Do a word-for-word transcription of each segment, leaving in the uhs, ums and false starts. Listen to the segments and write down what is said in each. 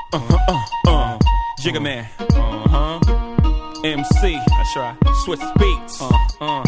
Uh, uh, uh, Jigga Man. Uh huh. M C. That's right. Switch Beats. Uh, uh.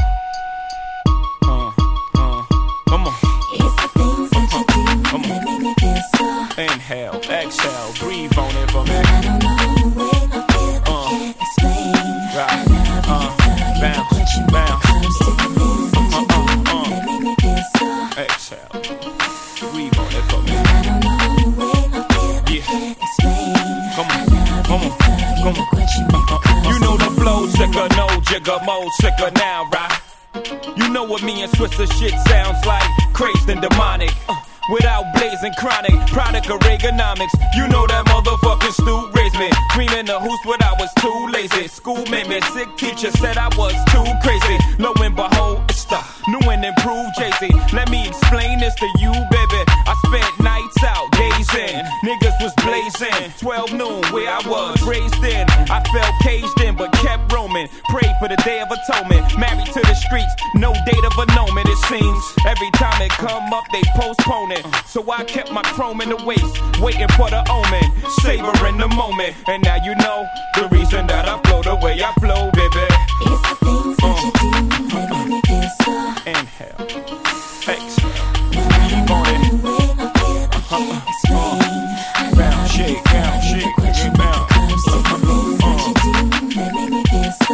Uh, uh. Come on. It's the things that you do that make me feel so. Inhale, exhale, breathe on it for me. But I don't know the way I feel, I Uh. can't explain. Right. I love Uh. you, thug, Bounce, but you make bounce. it close to the things that you Uh, uh, do uh. that make me feel so. Exhale. Breathe on it for me. But I don't know the way I feel, I Yeah. can't explain. Come on, I love come you, on, thug, come you on. but you make it close You know to the the flow, things sicker, that you no jigger, mo sicker now, right? You know what me and Switzer shit sounds like, crazed and demonic. Uh, without blazing chronic, product of Reaganomics. You know that motherfucking Stu raised me. Green in the hoops, but I was too lazy. School made me sick, teacher said I was too crazy. Lo and behold, it's the new and improved Jay-Z. Let me explain this to you, baby. I spent nights out, days in. Niggas was blazing. twelve noon, where I was raised in. I felt caged in, but kept roaming. Prayed for the day of atonement. Married to the streets, no date of annulment, it seems. Every time it come up, they postpone it. So I kept my chrome in the waist, waiting for the omen, savoring the moment. And now you know the reason that I flow the way I flow, baby. It's the things that you do that make me feel so. Inhale, exhale, But I don't breathe on know it. the way I feel, I can't explain. I Bounce, love you, shake, thug, bounce, you shake, but you make bounce. it close to the things that you do that make me feel so.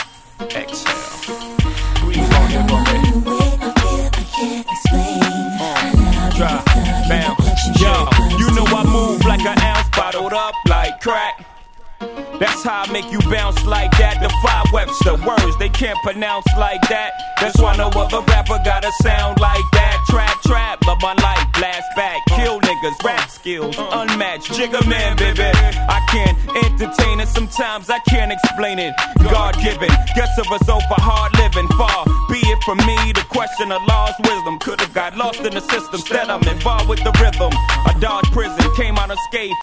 Exhale, But breathe I on don't it for know me. the way I feel, I can't explain. I love you, Drop, thug, you bounce, but you yo. make it close You know to I the move like an ounce bottled up like crack. That's how I make you bounce like that. Defy Webster words they can't pronounce like that. That's why no other rapper got a sound like that. Trap, trap, love my life, blast back, kill niggas, rap skills, unmatched. Jigga Man, baby. I can't entertain it, sometimes I can't explain it. God given, guess a result for hard living. Far be it from me to question a lost wisdom. Could've got lost in the system, instead I'm involved with the rhythm. I dodged prison, came out unscathed.